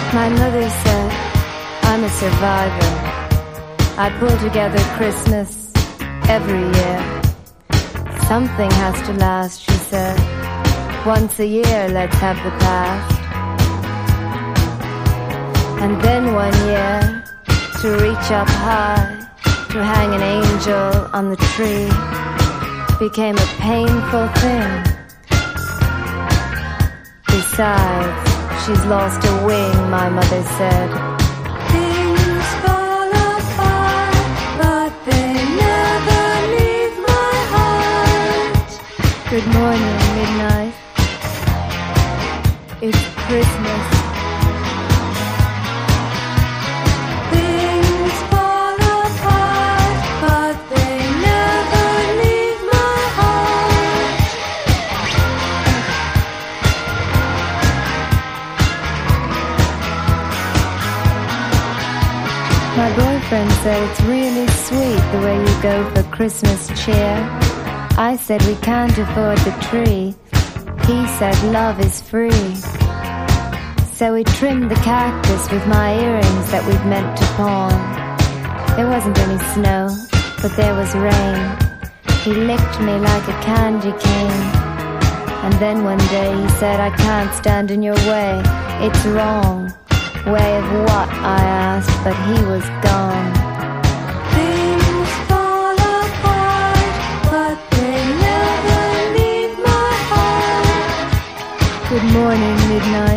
My mother said, I'm a survivor. I pull together Christmas every year. Something has to last, she said. Once a year, let's have the past. And then one year, to reach up high, to hang an angel on the tree, became a painful thing. Besides, she's lost a wing, my mother said. Things fall apart, but they never leave my heart. Good morning, midnight. It's Christmas. Things fall apart, but they never leave my heart. My boyfriend said it's really sweet the way you go for Christmas cheer. I said we can't afford the tree. He said love is free. So we trimmed the cactus with my earrings that we'd meant to pawn. There wasn't any snow, but there was rain. He licked me like a candy cane. And then one day he said, I can't stand in your way, it's wrong. Way of what, I asked, but he was gone. Things fall apart, but they never leave my heart. Good morning, midnight.